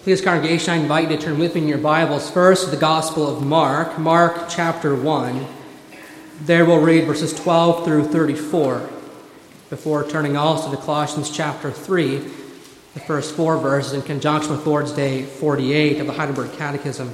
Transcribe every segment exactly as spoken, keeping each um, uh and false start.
Please, congregation, I invite you to turn with me in your Bibles first to the Gospel of Mark, Mark chapter one. There we'll read verses twelve through thirty-four, before turning also to Colossians chapter three, the first four verses in conjunction with Lord's Day forty-eight of the Heidelberg Catechism.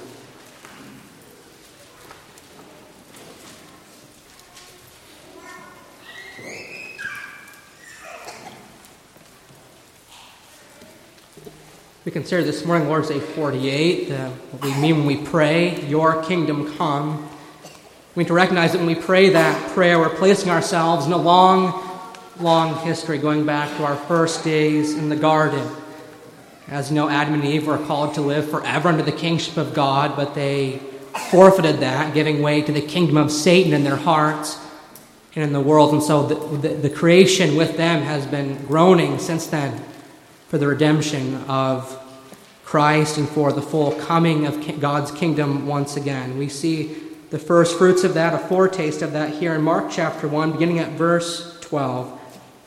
We consider this morning Lord's Day forty-eight, uh, what we mean when we pray, your kingdom come. We need to recognize that when we pray that prayer, we're placing ourselves in a long, long history going back to our first days in the garden. As you know, Adam and Eve were called to live forever under the kingship of God, but they forfeited that, giving way to the kingdom of Satan in their hearts and in the world. And so the, the, the creation with them has been groaning since then for the redemption of Christ and for the full coming of God's kingdom once again. We see the first fruits of that, a foretaste of that here in Mark chapter one, beginning at verse twelve.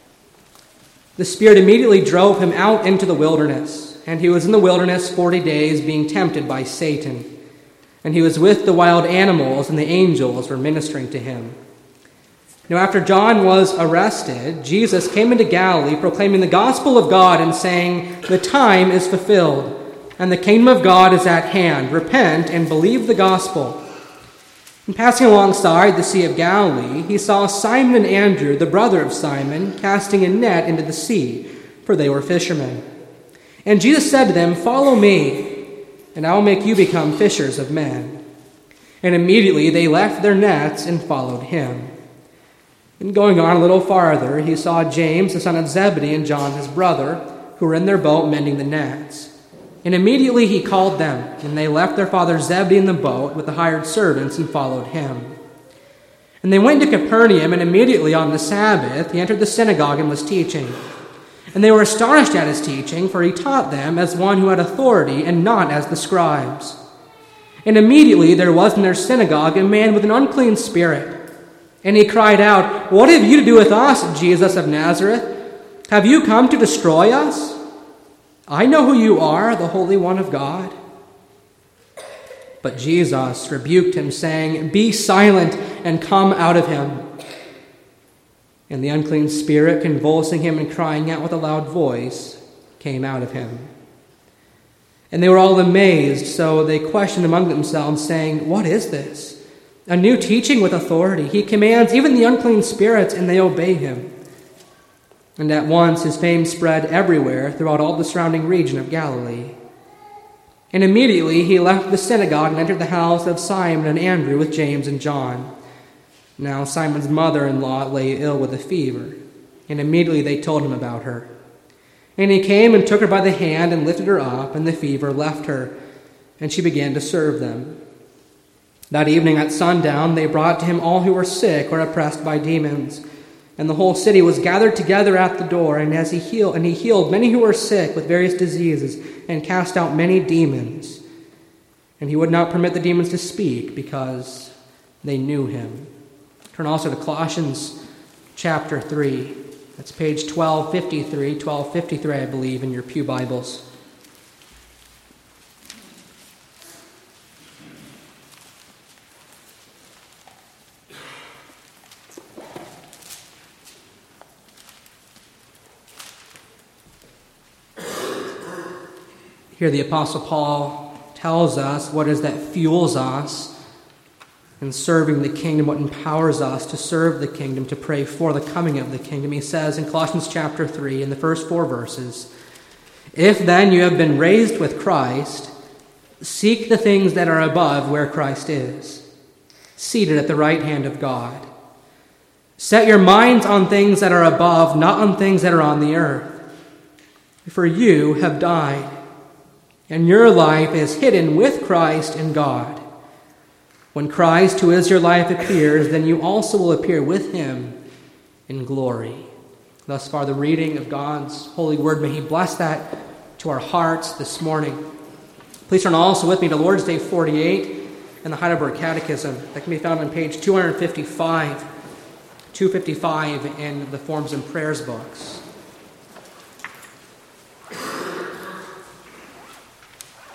The Spirit immediately drove him out into the wilderness, and he was in the wilderness forty days, being tempted by Satan. And he was with the wild animals, and the angels were ministering to him. Now after John was arrested, Jesus came into Galilee, proclaiming the gospel of God and saying, "The time is fulfilled, and the kingdom of God is at hand. Repent and believe the gospel." And passing alongside the Sea of Galilee, he saw Simon and Andrew, the brother of Simon, casting a net into the sea, for they were fishermen. And Jesus said to them, "Follow me, and I will make you become fishers of men." And immediately they left their nets and followed him. And going on a little farther, he saw James, the son of Zebedee, and John, his brother, who were in their boat mending the nets. And immediately he called them, and they left their father Zebedee in the boat with the hired servants and followed him. And they went to Capernaum, and immediately on the Sabbath he entered the synagogue and was teaching. And they were astonished at his teaching, for he taught them as one who had authority and not as the scribes. And immediately there was in their synagogue a man with an unclean spirit. And he cried out, "What have you to do with us, Jesus of Nazareth? Have you come to destroy us? I know who you are, the Holy One of God." But Jesus rebuked him, saying, "Be silent and come out of him." And the unclean spirit, convulsing him and crying out with a loud voice, came out of him. And they were all amazed, so they questioned among themselves, saying, "What is this? A new teaching with authority. He commands even the unclean spirits, and they obey him." And at once his fame spread everywhere throughout all the surrounding region of Galilee. And immediately he left the synagogue and entered the house of Simon and Andrew with James and John. Now Simon's mother-in-law lay ill with a fever, and immediately they told him about her. And he came and took her by the hand and lifted her up, and the fever left her, and she began to serve them. That evening at sundown they brought to him all who were sick or oppressed by demons. And the whole city was gathered together at the door, and as he healed, and he healed many who were sick with various diseases, and cast out many demons. And he would not permit the demons to speak, because they knew him. Turn also to Colossians chapter three. That's page twelve fifty-three, twelve fifty-three, I believe, in your pew Bibles. Here the Apostle Paul tells us what is that fuels us in serving the kingdom, what empowers us to serve the kingdom, to pray for the coming of the kingdom. He says in Colossians chapter three, in the first four verses, "If then you have been raised with Christ, seek the things that are above where Christ is, seated at the right hand of God. Set your minds on things that are above, not on things that are on the earth. For you have died, and your life is hidden with Christ in God. When Christ, who is your life, appears, then you also will appear with him in glory." Thus far the reading of God's holy word. May he bless that to our hearts this morning. Please turn also with me to Lord's Day forty-eight and the Heidelberg Catechism. That can be found on page two fifty-five, two fifty-five in the Forms and Prayers books.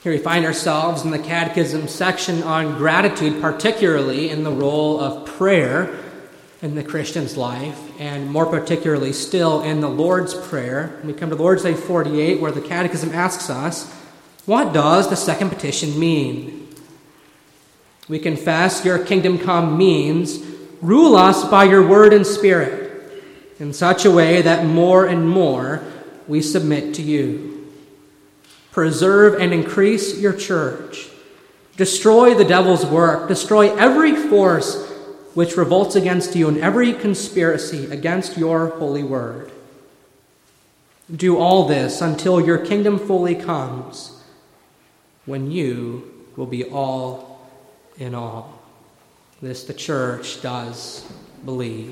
Here we find ourselves in the Catechism section on gratitude, particularly in the role of prayer in the Christian's life, and more particularly still in the Lord's Prayer. We come to Lord's Day forty-eight, where the Catechism asks us, what does the second petition mean? We confess your kingdom come means, rule us by your word and spirit, in such a way that more and more we submit to you. Preserve and increase your church. Destroy the devil's work. Destroy every force which revolts against you and every conspiracy against your holy word. Do all this until your kingdom fully comes, when you will be all in all. This the church does believe.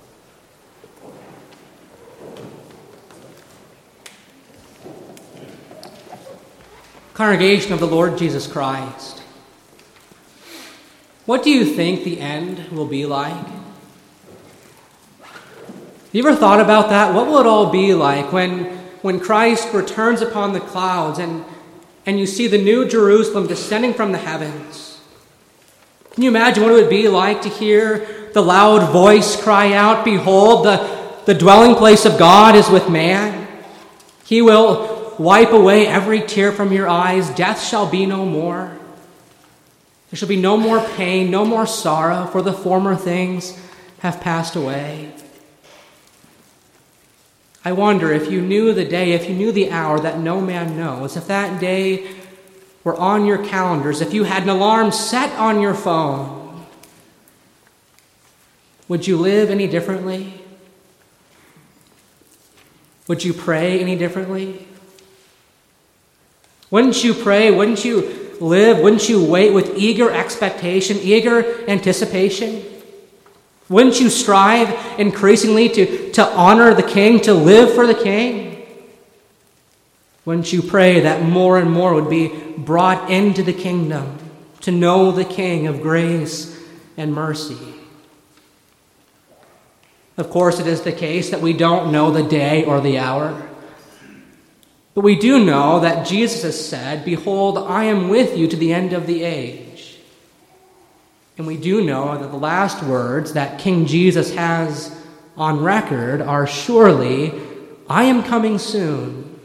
Congregation of the Lord Jesus Christ, what do you think the end will be like? Have you ever thought about that? What will it all be like when, when Christ returns upon the clouds and, and you see the new Jerusalem descending from the heavens? Can you imagine what it would be like to hear the loud voice cry out, behold, the, the dwelling place of God is with man. He will wipe away every tear from your eyes. Death shall be no more. There shall be no more pain, no more sorrow, for the former things have passed away. I wonder if you knew the day, if you knew the hour that no man knows, if that day were on your calendars, if you had an alarm set on your phone, would you live any differently? Would you pray any differently? Wouldn't you pray? Wouldn't you live? Wouldn't you wait with eager expectation, eager anticipation? Wouldn't you strive increasingly to, to honor the King, to live for the King? Wouldn't you pray that more and more would be brought into the kingdom, to know the King of grace and mercy? Of course, it is the case that we don't know the day or the hour. But we do know that Jesus has said, behold, I am with you to the end of the age. And we do know that the last words that King Jesus has on record are surely, I am coming soon.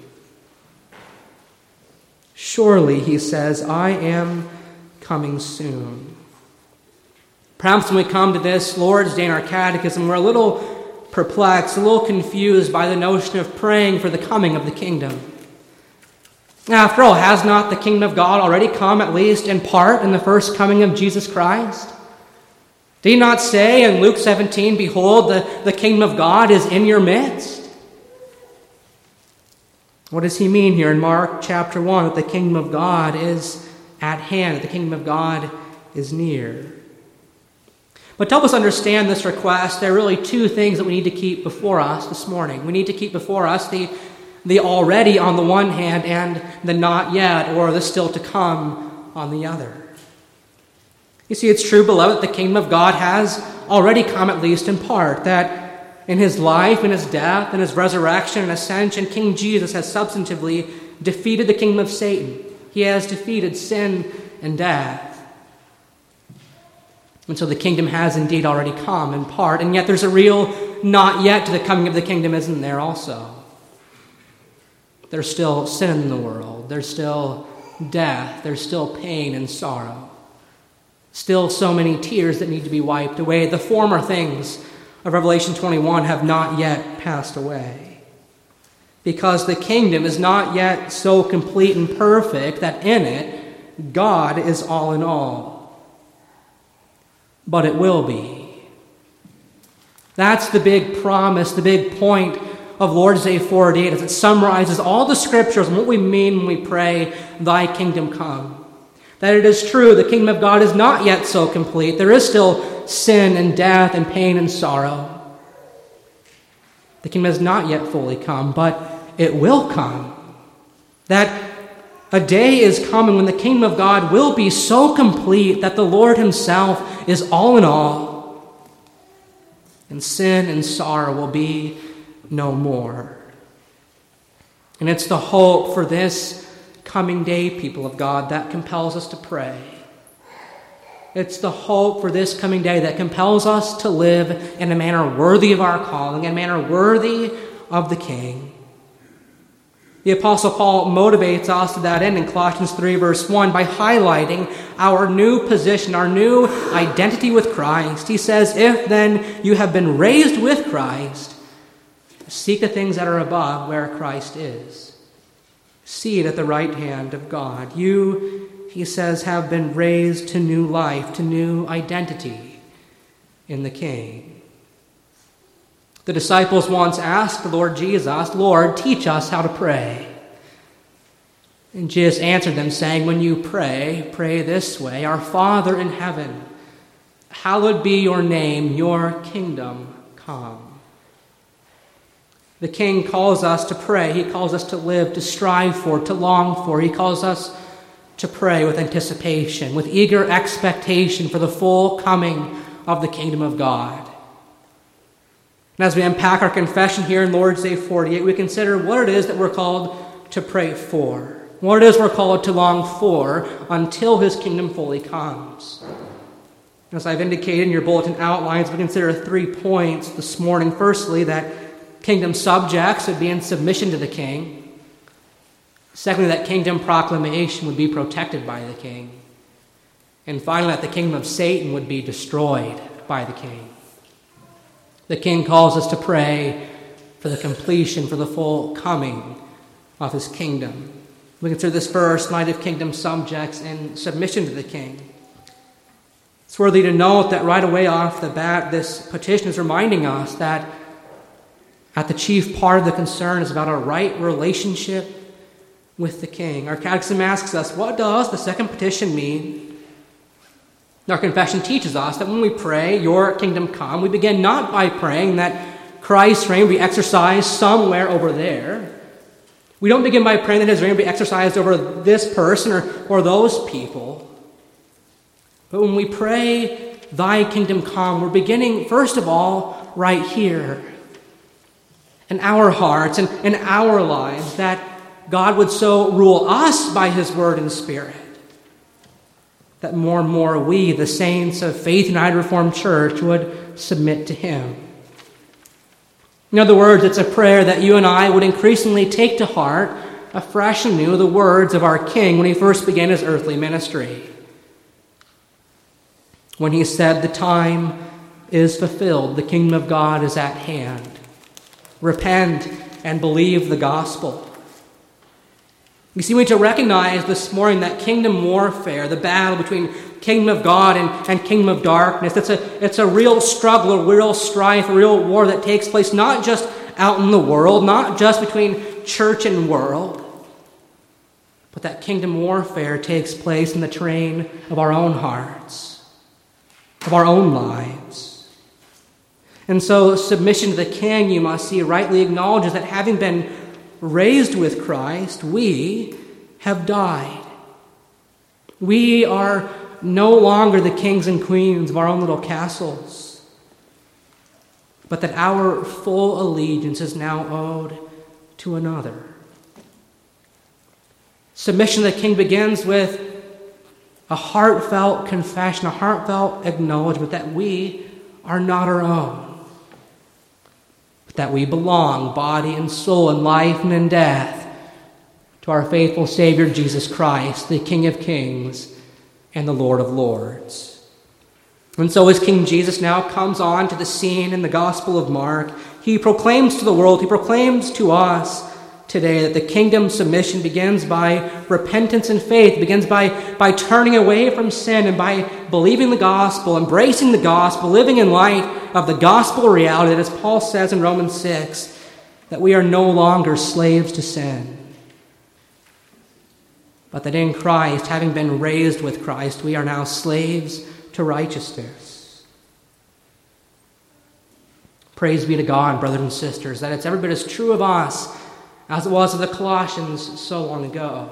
Surely, he says, I am coming soon. Perhaps when we come to this Lord's Day in our catechism, we're a little perplexed, a little confused by the notion of praying for the coming of the kingdom. After all, has not the kingdom of God already come, at least in part, in the first coming of Jesus Christ? Did he not say in Luke seventeen, behold, the, the kingdom of God is in your midst? What does he mean here in Mark chapter one, that the kingdom of God is at hand, that the kingdom of God is near? But to help us understand this request, there are really two things that we need to keep before us this morning. We need to keep before us the The already on the one hand and the not yet or the still to come on the other. You see, it's true, beloved, that the kingdom of God has already come, at least in part, that in his life, in his death, in his resurrection and ascension, King Jesus has substantively defeated the kingdom of Satan. He has defeated sin and death. And so the kingdom has indeed already come in part, and yet there's a real not yet to the coming of the kingdom, isn't there, also? There's still sin in the world. There's still death. There's still pain and sorrow. Still so many tears that need to be wiped away. The former things of Revelation twenty-one have not yet passed away. Because the kingdom is not yet so complete and perfect that in it, God is all in all. But it will be. That's the big promise, the big point of Lord's Day forty-eight, as it summarizes all the scriptures and what we mean when we pray, thy kingdom come. That it is true, the kingdom of God is not yet so complete. There is still sin and death and pain and sorrow. The kingdom has not yet fully come, but it will come. That a day is coming when the kingdom of God will be so complete that the Lord himself is all in all. And sin and sorrow will be no more. And it's the hope for this coming day, people of God, that compels us to pray. It's the hope for this coming day that compels us to live in a manner worthy of our calling, in a manner worthy of the King. The Apostle Paul motivates us to that end in Colossians three, verse one, by highlighting our new position, our new identity with Christ. He says, if then you have been raised with Christ, seek the things that are above where Christ is. Seated at the right hand of God. You, he says, have been raised to new life, to new identity in the King. The disciples once asked the Lord Jesus, Lord, teach us how to pray. And Jesus answered them, saying, when you pray, pray this way, Our Father in heaven, hallowed be your name, your kingdom come. The King calls us to pray. He calls us to live, to strive for, to long for. He calls us to pray with anticipation, with eager expectation for the full coming of the kingdom of God. And as we unpack our confession here in Lord's Day forty-eight, we consider what it is that we're called to pray for, what it is we're called to long for until his kingdom fully comes. As I've indicated in your bulletin outlines, we consider three points this morning. Firstly, that kingdom subjects would be in submission to the king. Secondly, that kingdom proclamation would be protected by the king. And finally, that the kingdom of Satan would be destroyed by the king. The king calls us to pray for the completion, for the full coming of his kingdom. We consider this first, light of kingdom subjects in submission to the king. It's worthy to note that right away off the bat, this petition is reminding us that at the chief part of the concern is about our right relationship with the king. Our catechism asks us, what does the second petition mean? Our confession teaches us that when we pray, your kingdom come, we begin not by praying that Christ's reign be exercised somewhere over there. We don't begin by praying that his reign be exercised over this person or, or those people. But when we pray, thy kingdom come, we're beginning, first of all, right here in our hearts and in our lives, that God would so rule us by his word and spirit that more and more we, the saints of Faith United Reformed Church, would submit to him. In other words, it's a prayer that you and I would increasingly take to heart afresh and new the words of our King when he first began his earthly ministry. When he said, the time is fulfilled, the kingdom of God is at hand. Repent and believe the gospel. You see, we need to recognize this morning that kingdom warfare, the battle between kingdom of God and, and kingdom of darkness, it's a, it's a real struggle, a real strife, a real war that takes place not just out in the world, not just between church and world, but that kingdom warfare takes place in the terrain of our own hearts, of our own lives. And so submission to the king, you must see, rightly acknowledges that having been raised with Christ, we have died. We are no longer the kings and queens of our own little castles, but that our full allegiance is now owed to another. Submission to the king begins with a heartfelt confession, a heartfelt acknowledgement that we are not our own, that we belong, body and soul, in life and in death, to our faithful Savior, Jesus Christ, the King of Kings and the Lord of Lords. And so as King Jesus now comes on to the scene in the Gospel of Mark, he proclaims to the world, he proclaims to us today that the kingdom submission begins by repentance and faith, begins by, by turning away from sin and by believing the gospel, embracing the gospel, living in light of the gospel reality, as Paul says in Romans six, that we are no longer slaves to sin, but that in Christ, having been raised with Christ, we are now slaves to righteousness. Praise be to God, brothers and sisters, that it's every bit as true of us as it was of the Colossians so long ago.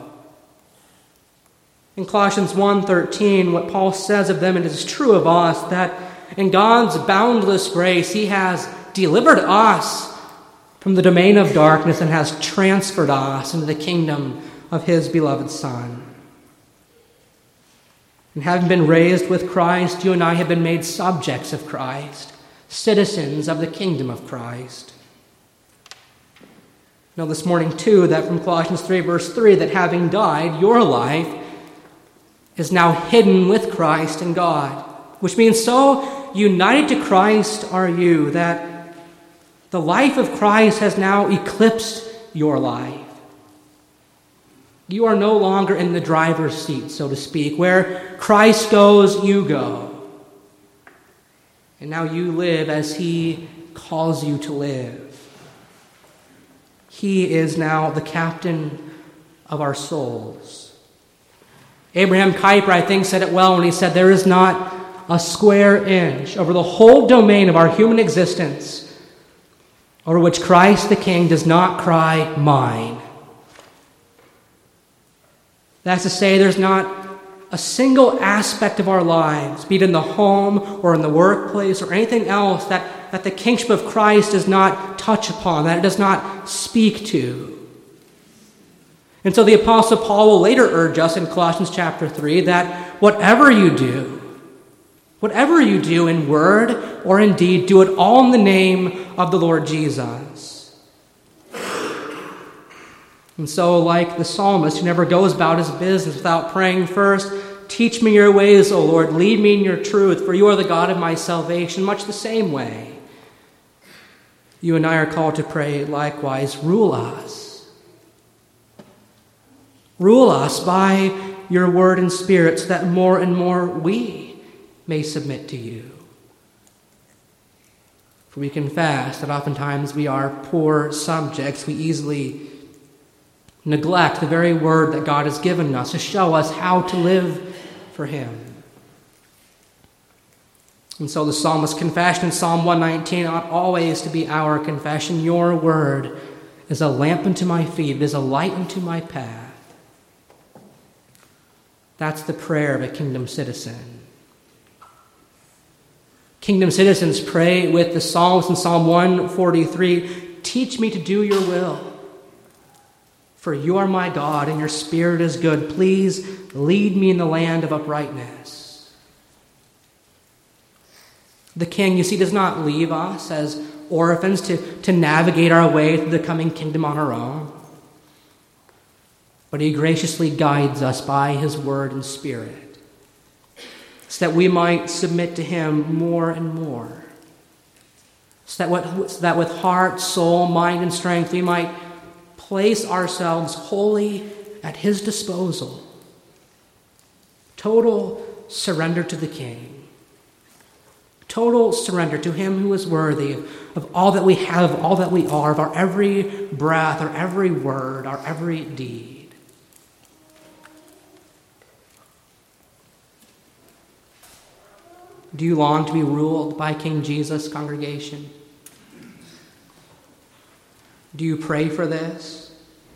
In Colossians one thirteen, what Paul says of them, and it is true of us, that in God's boundless grace, he has delivered us from the domain of darkness and has transferred us into the kingdom of his beloved Son. And having been raised with Christ, you and I have been made subjects of Christ, citizens of the kingdom of Christ. Know this morning, too, that from Colossians three, verse three, that having died, your life is now hidden with Christ in God, which means so united to Christ are you that the life of Christ has now eclipsed your life. You are no longer in the driver's seat, so to speak. Where Christ goes, you go. And now you live as he calls you to live. He is now the captain of our souls. Abraham Kuyper, I think, said it well when he said, there is not a square inch over the whole domain of our human existence over which Christ the King does not cry, mine. That's to say, there's not a single aspect of our lives, be it in the home or in the workplace or anything else, that, that the kingship of Christ does not touch upon, that it does not speak to. And so the Apostle Paul will later urge us in Colossians chapter three that whatever you do, whatever you do in word or in deed, do it all in the name of the Lord Jesus. And so, like the psalmist who never goes about his business without praying first, teach me your ways, O Lord, lead me in your truth, for you are the God of my salvation, much the same way. You and I are called to pray likewise, rule us. Rule us by your word and spirit so that more and more we may submit to you. For we confess that oftentimes we are poor subjects. We easily neglect the very word that God has given us to show us how to live for him. And so the psalmist's confession in Psalm one nineteen ought always to be our confession. Your word is a lamp unto my feet, it is a light unto my path. That's the prayer of a kingdom citizen. Kingdom citizens pray with the psalmist in Psalm one forty-three, teach me to do your will. For you are my God, and your spirit is good. Please lead me in the land of uprightness. The king, you see, does not leave us as orphans to, to navigate our way through the coming kingdom on our own. But he graciously guides us by his word and spirit, so that we might submit to him more and more. So that, what, so that with heart, soul, mind, and strength, we might place ourselves wholly at his disposal. Total surrender to the King. Total surrender to him who is worthy of all that we have, all that we are, of our every breath, our every word, our every deed. Do you long to be ruled by King Jesus, congregation? Do you pray for this?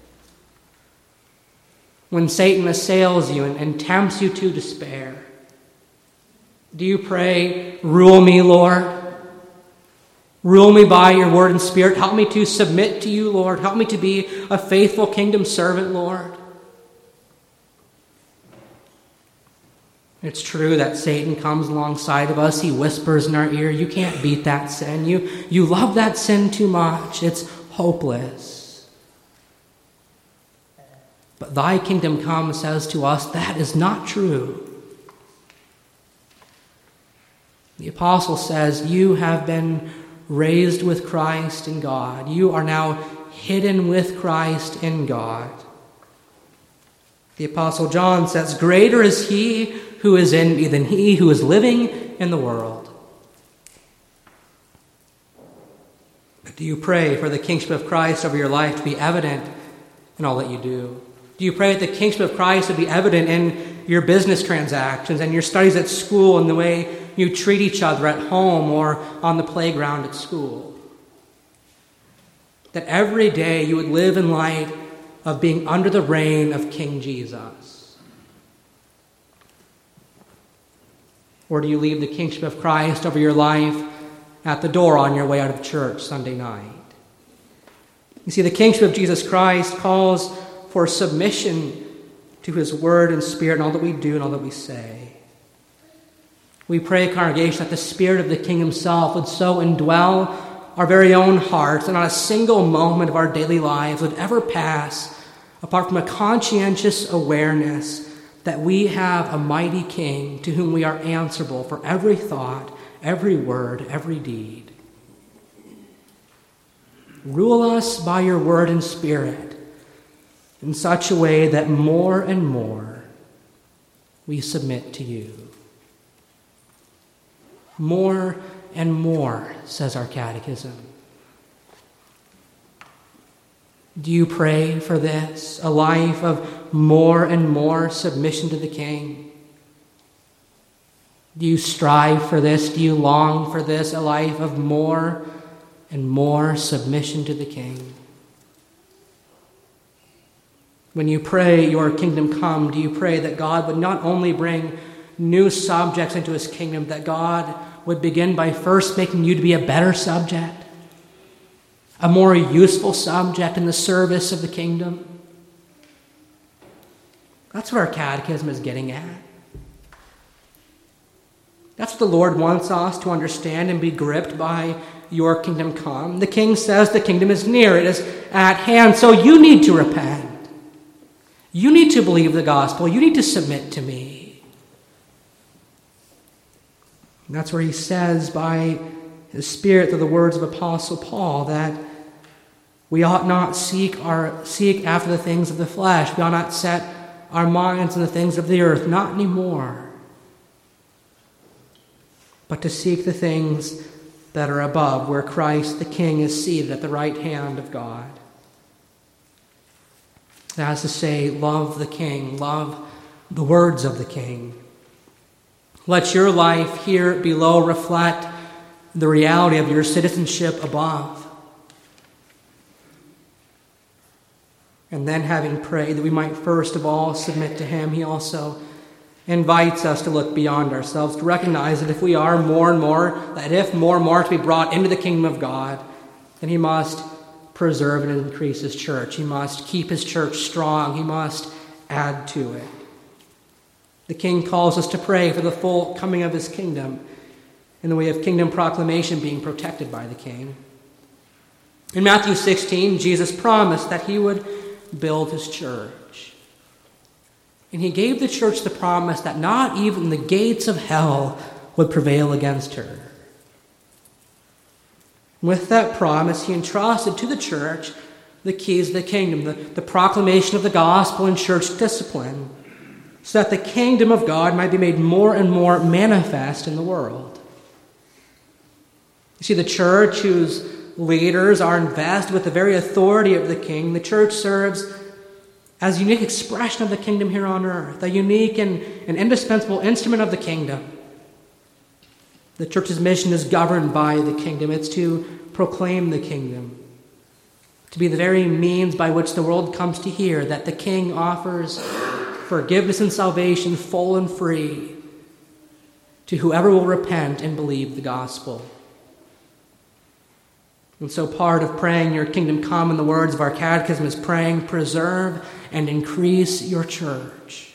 When Satan assails you and, and tempts you to despair, do you pray, rule me, Lord? Rule me by your word and spirit. Help me to submit to you, Lord. Help me to be a faithful kingdom servant, Lord. It's true that Satan comes alongside of us. He whispers in our ear, you can't beat that sin. You, you love that sin too much. It's hopeless. But thy kingdom come says to us, that is not true. The apostle says, you have been raised with Christ in God. You are now hidden with Christ in God. The apostle John says, greater is he who is in me than he who is living in the world. But do you pray for the kingship of Christ over your life to be evident in all that you do? Do you pray that the kingship of Christ to be evident in your business transactions and your studies at school and the way you treat each other at home or on the playground at school? That every day you would live in light of being under the reign of King Jesus? Or do you leave the kingship of Christ over your life at the door on your way out of church Sunday night? You see, the kingship of Jesus Christ calls for submission to his word and spirit in all that we do and all that we say. We pray, congregation, that the Spirit of the King himself would so indwell our very own hearts, and not a single moment of our daily lives would ever pass apart from a conscientious awareness that we have a mighty King to whom we are answerable for every thought, every word, every deed. Rule us by your word and spirit in such a way that more and more we submit to you. More and more, says our catechism. Do you pray for this, a life of more and more submission to the King? Do you strive for this? Do you long for this, a life of more and more submission to the King? When you pray, your kingdom come, do you pray that God would not only bring new subjects into his kingdom, that God would begin by first making you to be a better subject, a more useful subject in the service of the kingdom? That's what our catechism is getting at. That's what the Lord wants us to understand and be gripped by. Your kingdom come. The King says the kingdom is near. It is at hand. So you need to repent. You need to believe the gospel. You need to submit to me. And that's where he says by his Spirit through the words of Apostle Paul that we ought not seek our seek after the things of the flesh. We ought not set our minds on the things of the earth. Not anymore. But to seek the things that are above, where Christ the King is seated at the right hand of God. That is to say, love the King, love the words of the King. Let your life here below reflect the reality of your citizenship above. And then, having prayed that we might first of all submit to him, he also invites us to look beyond ourselves, to recognize that if we are more and more, that if more and more to be brought into the kingdom of God, then he must preserve and increase his church. He must keep his church strong. He must add to it. The King calls us to pray for the full coming of his kingdom in the way of kingdom proclamation being protected by the King. In Matthew sixteen, Jesus promised that he would build his church. And he gave the church the promise that not even the gates of hell would prevail against her. With that promise, he entrusted to the church the keys of the kingdom, the, the proclamation of the gospel and church discipline, so that the kingdom of God might be made more and more manifest in the world. You see, the church, whose leaders are invested with the very authority of the King, the church serves as a unique expression of the kingdom here on earth, a unique and, and indispensable instrument of the kingdom. The church's mission is governed by the kingdom. It's to proclaim the kingdom, to be the very means by which the world comes to hear that the King offers forgiveness and salvation full and free to whoever will repent and believe the gospel. And so part of praying your kingdom come in the words of our catechism is praying, preserve and increase your church.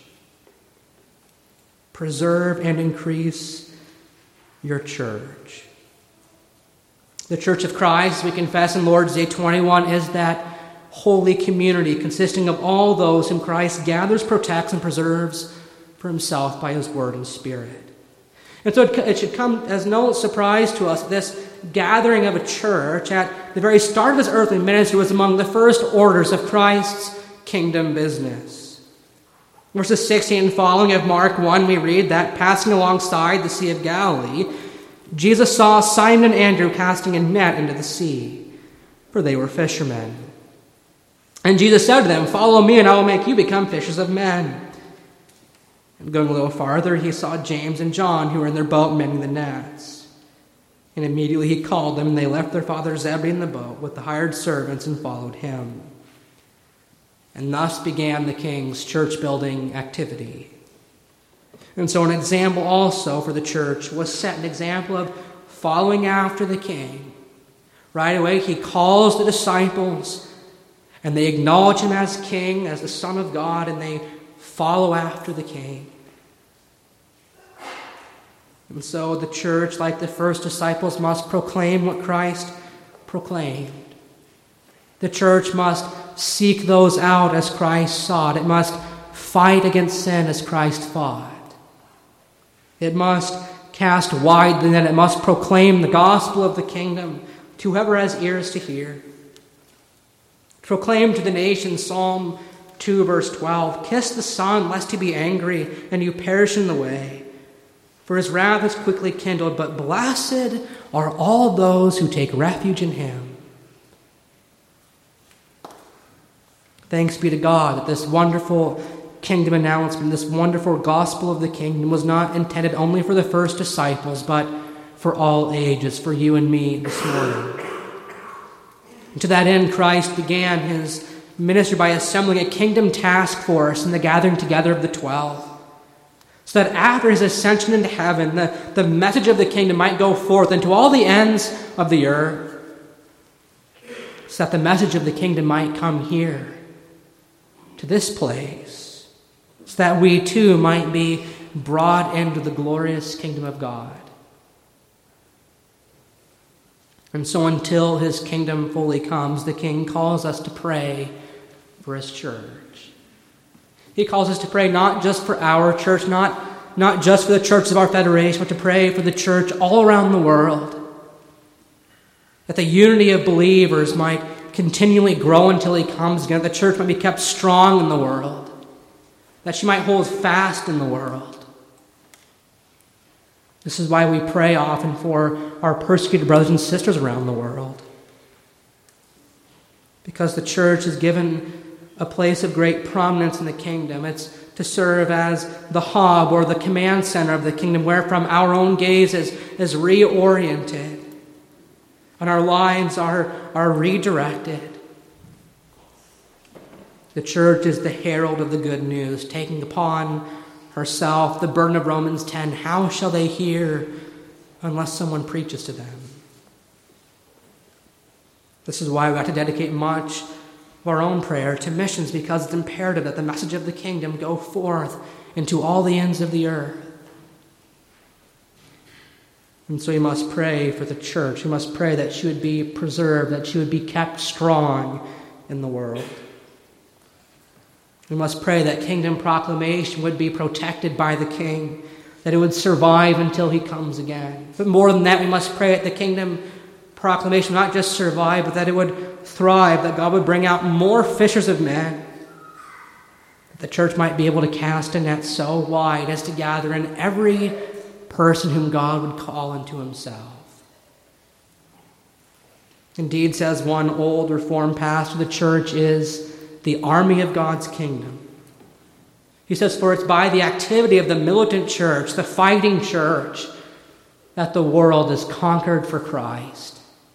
Preserve and increase your church. The Church of Christ, we confess in Lord's Day twenty-one, is that holy community consisting of all those whom Christ gathers, protects, and preserves for himself by his word and spirit. And so it should come as no surprise to us, this gathering of a church at the very start of his earthly ministry was among the first orders of Christ's kingdom business. Verses sixteen and following of Mark one, we read that passing alongside the Sea of Galilee, Jesus saw Simon and Andrew casting a net into the sea, for they were fishermen. And Jesus said to them, "Follow me, and I will make you become fishers of men." And going a little farther, he saw James and John, who were in their boat mending the nets. And immediately he called them, and they left their father Zebedee in the boat with the hired servants and followed him. And thus began the King's church-building activity. And so an example also for the church was set, an example of following after the King. Right away, he calls the disciples, And they acknowledge him as king, as the Son of God, and they follow after the king. And so the church, like the first disciples, must proclaim what Christ proclaimed. The church must seek those out as Christ sought. It must fight against sin as Christ fought. It must cast wide the net. It must proclaim the gospel of the kingdom to whoever has ears to hear. Proclaim to the nations, Psalm two, verse twelve, kiss the Son, lest he be angry, and you perish in the way. For his wrath is quickly kindled, but blessed are all those who take refuge in him. Thanks be to God that this wonderful kingdom announcement, this wonderful gospel of the kingdom was not intended only for the first disciples, but for all ages, for you and me this morning. And to that end, Christ began his ministry by assembling a kingdom task force and the gathering together of the twelve, so that after his ascension into heaven, the, the message of the kingdom might go forth into all the ends of the earth, so that the message of the kingdom might come here, to this place, so that we too might be brought into the glorious kingdom of God. And so until his kingdom fully comes, the King calls us to pray for his church. He calls us to pray not just for our church, not, not just for the churches of our federation, but to pray for the church all around the world. That the unity of believers might continually grow until he comes again. That the church might be kept strong in the world. That she might hold fast in the world. This is why we pray often for our persecuted brothers and sisters around the world. Because the church is given a place of great prominence in the kingdom. It's to serve as the hub or the command center of the kingdom, wherefrom our own gaze is, is reoriented and our lives are, are redirected. The church is the herald of the good news, taking upon herself the burden of Romans ten. How shall they hear unless someone preaches to them? This is why we have to dedicate much of our own prayer to missions, because it's imperative that the message of the kingdom go forth into all the ends of the earth. And so we must pray for the church. We must pray that she would be preserved, that she would be kept strong in the world. We must pray that kingdom proclamation would be protected by the King, that it would survive until he comes again. But more than that, we must pray that the kingdom proclamation not just survive, but that it would thrive, that God would bring out more fishers of men, that the church might be able to cast a net so wide as to gather in every person whom God would call into himself. Indeed, says one old Reformed pastor, the church is the army of God's kingdom. He says, for it's by the activity of the militant church, the fighting church, that the world is conquered for Christ.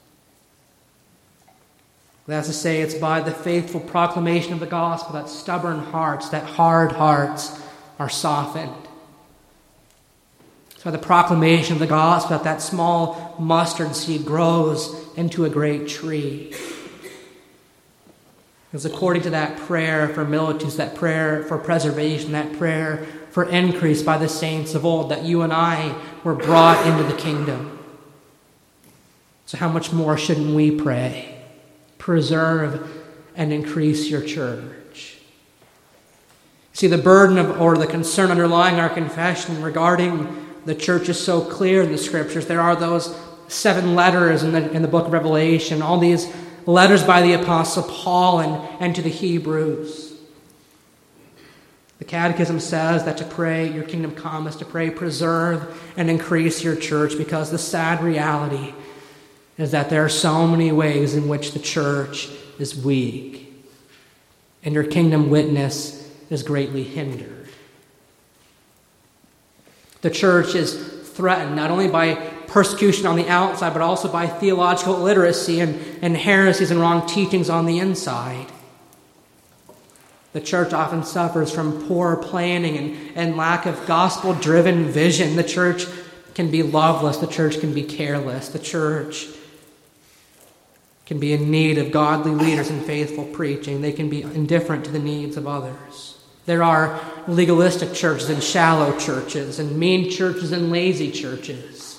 That's to say, it's by the faithful proclamation of the gospel that stubborn hearts, that hard hearts are softened. It's by the proclamation of the gospel that that small mustard seed grows into a great tree. Because according to that prayer for militants, that prayer for preservation, that prayer for increase by the saints of old, that you and I were brought into the kingdom. So how much more shouldn't we pray? Preserve and increase your church. See, the burden of, or the concern underlying our confession regarding the church is so clear in the scriptures. There are those seven letters in the, in the book of Revelation, all these letters by the Apostle Paul and, and to the Hebrews. The Catechism says that to pray your kingdom come is to pray, preserve, and increase your church, because the sad reality is that there are so many ways in which the church is weak, and your kingdom witness is greatly hindered. The church is threatened not only by persecution on the outside, but also by theological illiteracy and, and heresies and wrong teachings on the inside. The church often suffers from poor planning and, and lack of gospel-driven vision. The church can be loveless. The church can be careless. The church can be in need of godly leaders and faithful preaching. They can be indifferent to the needs of others. There are legalistic churches and shallow churches, and mean churches and lazy churches.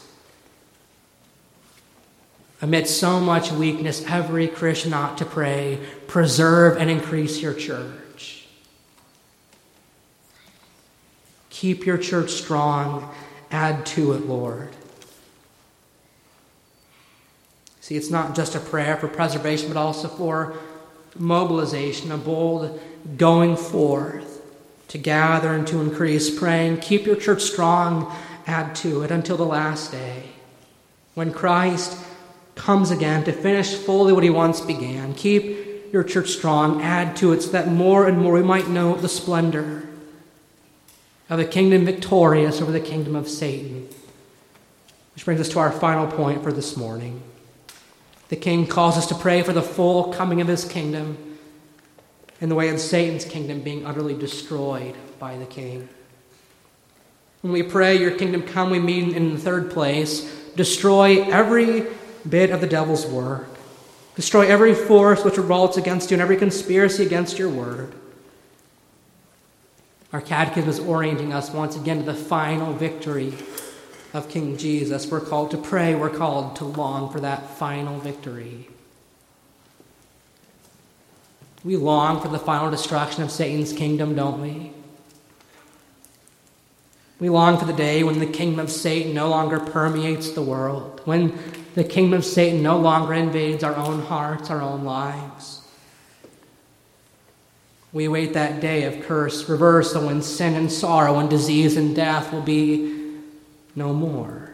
Amid so much weakness, every Christian ought to pray, preserve and increase your church. Keep your church strong. Add to it, Lord. See, it's not just a prayer for preservation, but also for mobilization, a bold going forth to gather and to increase, praying, keep your church strong, add to it until the last day, when Christ comes again to finish fully what he once began. Keep your church strong, add to it, so that more and more we might know the splendor of the kingdom victorious over the kingdom of Satan. Which brings us to our final point for this morning. The King calls us to pray for the full coming of his kingdom in the way of Satan's kingdom being utterly destroyed by the King. When we pray, your kingdom come, we mean in the third place, destroy every bit of the devil's work. Destroy every force which revolts against you and every conspiracy against your word. Our catechism is orienting us once again to the final victory of King Jesus. We're called to pray. We're called to long for that final victory. We long for the final destruction of Satan's kingdom, don't we? We long for the day when the kingdom of Satan no longer permeates the world, when the kingdom of Satan no longer invades our own hearts, our own lives. We await that day of curse reversal, when sin and sorrow and disease and death will be no more.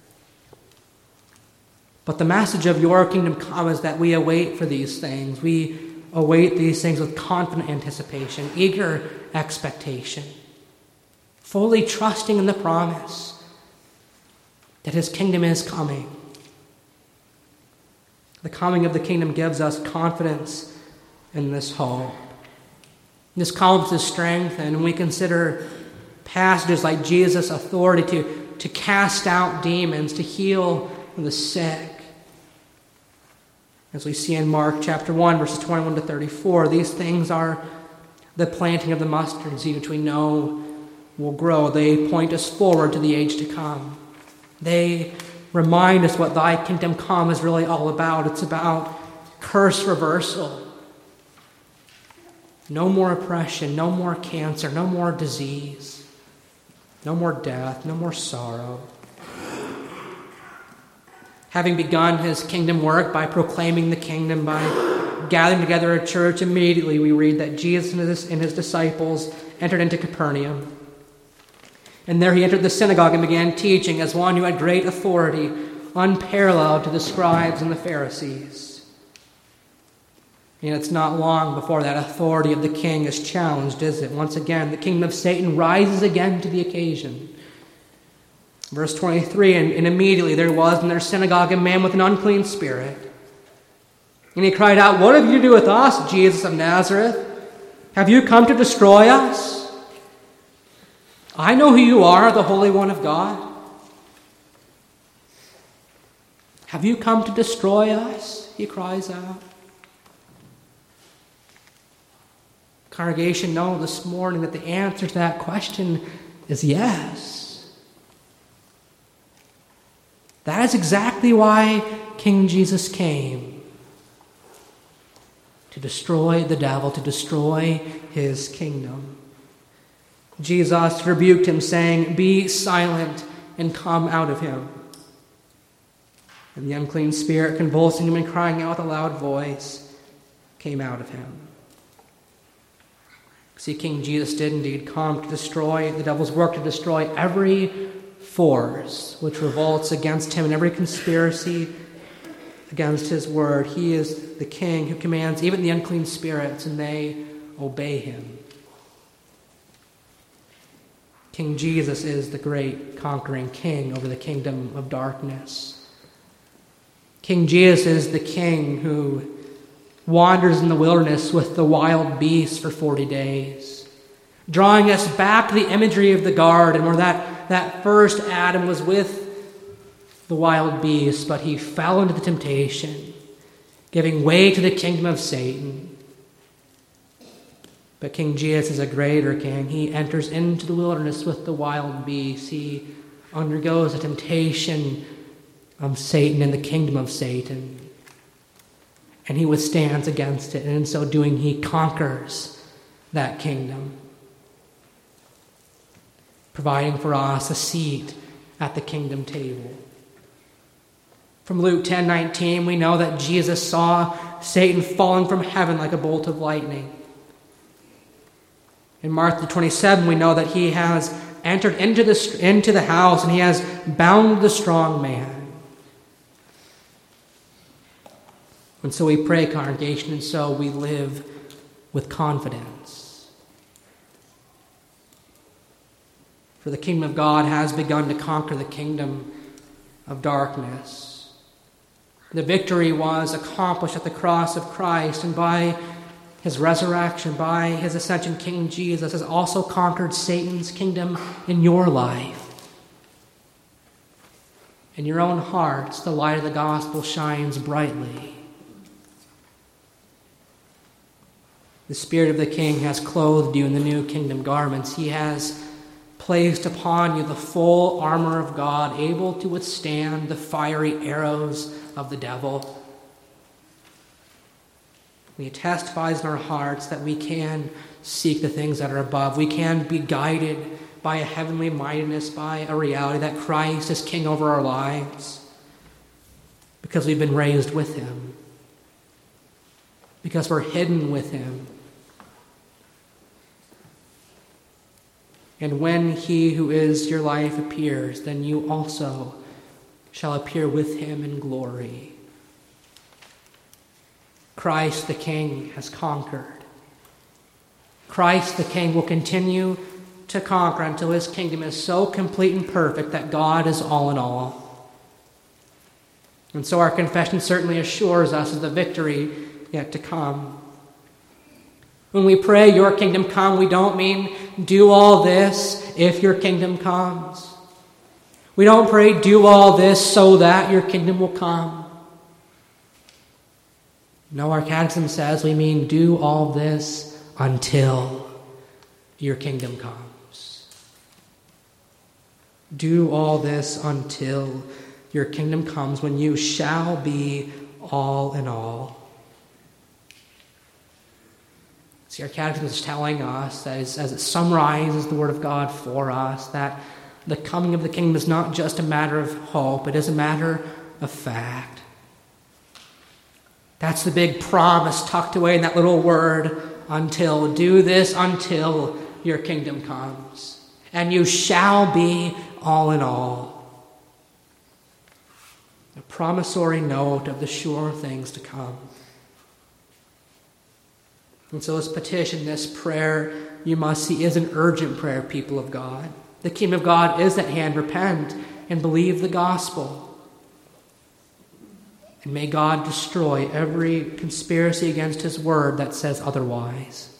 But the message of your kingdom come is that we await for these things. We await these things with confident anticipation, eager expectation, fully trusting in the promise that his kingdom is coming. The coming of the kingdom gives us confidence in this hope. This confidence is strengthened when we consider passages like Jesus' authority to, to cast out demons, to heal the sick. As we see in Mark chapter one, verses twenty-one to thirty-four, these things are the planting of the mustard seed, which we know will grow. They point us forward to the age to come. They remind us what thy kingdom come is really all about. It's about curse reversal. No more oppression, no more cancer, no more disease, no more death, no more sorrow. Having begun his kingdom work by proclaiming the kingdom, by gathering together a church, immediately we read that Jesus and his, and his disciples entered into Capernaum. And there he entered the synagogue and began teaching as one who had great authority, unparalleled to the scribes and the Pharisees. And it's not long before that authority of the king is challenged, is it? Once again, the kingdom of Satan rises again to the occasion. Verse twenty-three, and, and immediately there was in their synagogue a man with an unclean spirit. And he cried out, "What have you to do with us, Jesus of Nazareth? Have you come to destroy us? I know who you are, the Holy One of God. Have you come to destroy us?" He cries out. Congregation, know this morning that the answer to that question is yes. That is exactly why King Jesus came. To destroy the devil, to destroy his kingdom. Jesus rebuked him, saying, "Be silent and come out of him." And the unclean spirit, convulsing him and crying out with a loud voice, came out of him. See, King Jesus did indeed come to destroy the devil's work, to destroy every force which revolts against him and every conspiracy against his word. He is the king who commands even the unclean spirits, and they obey him. King Jesus is the great conquering king over the kingdom of darkness. King Jesus is the king who wanders in the wilderness with the wild beasts for forty days, drawing us back to the imagery of the garden where that, that first Adam was with the wild beasts, but he fell into the temptation, giving way to the kingdom of Satan. But King Jesus is a greater king. He enters into the wilderness with the wild beasts. He undergoes the temptation of Satan and the kingdom of Satan. And he withstands against it. And in so doing, he conquers that kingdom, providing for us a seat at the kingdom table. From Luke ten nineteen, we know that Jesus saw Satan falling from heaven like a bolt of lightning. In Mark twenty-seven, we know that he has entered into the, into the house and he has bound the strong man. And so we pray, congregation, and so we live with confidence. For the kingdom of God has begun to conquer the kingdom of darkness. The victory was accomplished at the cross of Christ, and by his resurrection, by his ascension, King Jesus has also conquered Satan's kingdom in your life. In your own hearts, the light of the gospel shines brightly. The Spirit of the King has clothed you in the new kingdom garments. He has placed upon you the full armor of God, able to withstand the fiery arrows of the devil. It testifies in our hearts that we can seek the things that are above. We can be guided by a heavenly mindedness, by a reality that Christ is king over our lives, because we've been raised with him, because we're hidden with him. And when he who is your life appears, then you also shall appear with him in glory. Christ the King has conquered. Christ the King will continue to conquer until his kingdom is so complete and perfect that God is all in all. And so our confession certainly assures us of the victory yet to come. When we pray, your kingdom come, we don't mean do all this if your kingdom comes. We don't pray do all this so that your kingdom will come. No, our catechism says we mean do all this until your kingdom comes. Do all this until your kingdom comes, when you shall be all in all. See, our catechism is telling us, that as, as it summarizes the Word of God for us, that the coming of the kingdom is not just a matter of hope, it is a matter of fact. That's the big promise tucked away in that little word, until. Do this until your kingdom comes. And you shall be all in all. A promissory note of the sure things to come. And so this petition, this prayer, you must see, is an urgent prayer, people of God. The kingdom of God is at hand. Repent and believe the gospel. And may God destroy every conspiracy against his word that says otherwise.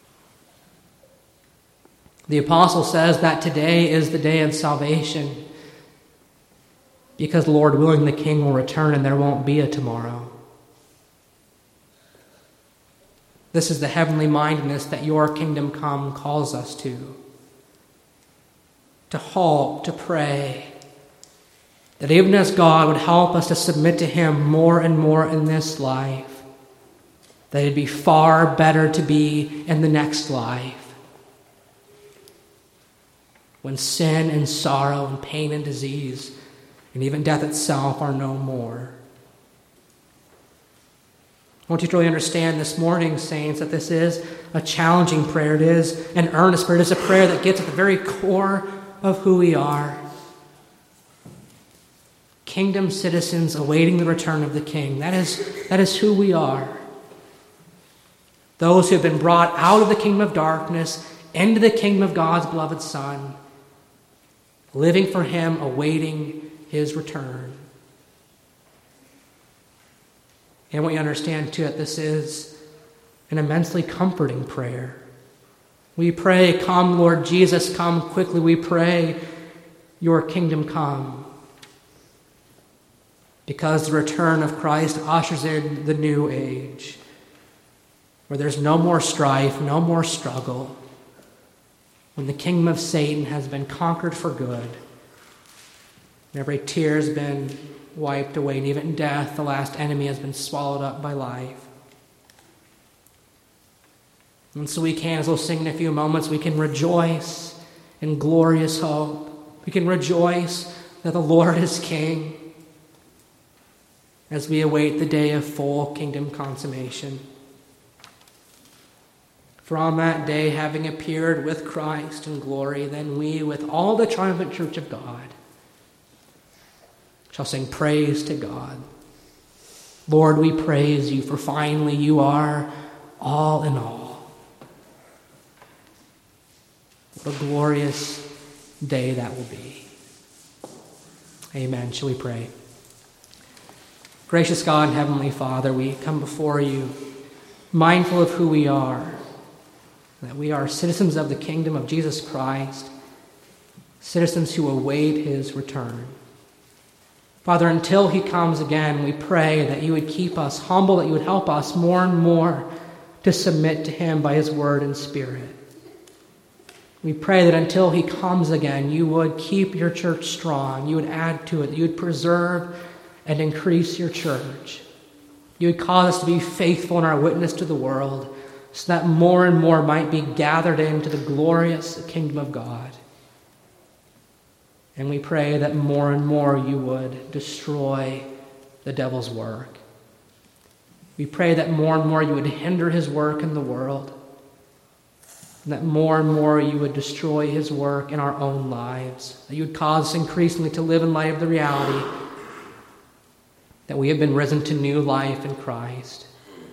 The apostle says that today is the day of salvation, because, Lord willing, the King will return and there won't be a tomorrow. This is the heavenly mindedness that your kingdom come calls us to. To hope, to pray, that even as God would help us to submit to him more and more in this life, that it'd be far better to be in the next life, when sin and sorrow and pain and disease and even death itself are no more. I want you to really understand this morning, saints, that this is a challenging prayer. It is an earnest prayer. It is a prayer that gets at the very core of who we are. Kingdom citizens awaiting the return of the King. That is, that is who we are. Those who have been brought out of the kingdom of darkness into the kingdom of God's beloved Son, living for him, awaiting his return. And what you understand, too, that this is an immensely comforting prayer. We pray, come, Lord Jesus, come quickly. We pray, your kingdom come. because the return of Christ ushers in the new age, where there's no more strife, no more struggle, when the kingdom of Satan has been conquered for good, and every tear has been wiped away, and even death, the last enemy, has been swallowed up by life. And so we can, as we'll sing in a few moments, we can rejoice in glorious hope. We can rejoice that the Lord is King as we await the day of full kingdom consummation. For on that day, having appeared with Christ in glory, then we, with all the triumphant church of God, shall sing praise to God. Lord, we praise you, for finally you are all in all. What a glorious day that will be. Amen. Shall we pray? Gracious God and Heavenly Father, we come before you mindful of who we are, that we are citizens of the kingdom of Jesus Christ, citizens who await his return. Father, until he comes again, we pray that you would keep us humble, that you would help us more and more to submit to him by his word and spirit. We pray that until he comes again, you would keep your church strong, you would add to it, you would preserve and increase your church. You would cause us to be faithful in our witness to the world, so that more and more might be gathered into the glorious kingdom of God. And we pray that more and more you would destroy the devil's work. We pray that more and more you would hinder his work in the world, and that more and more you would destroy his work in our own lives, that you would cause us increasingly to live in light of the reality that we have been risen to new life in Christ.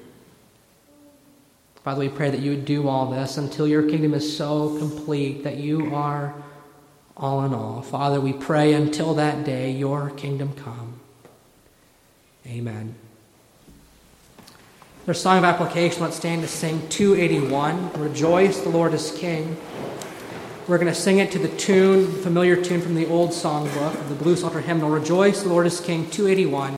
Father, we pray that you would do all this until your kingdom is so complete that you are all in all. Father, we pray until that day your kingdom come. Amen. Their song of application, let's stand to sing two eighty-one, Rejoice, the Lord is King. We're going to sing it to the tune, familiar tune from the old songbook, the Blue Psalter hymnal, Rejoice, the Lord is King, two eighty-one.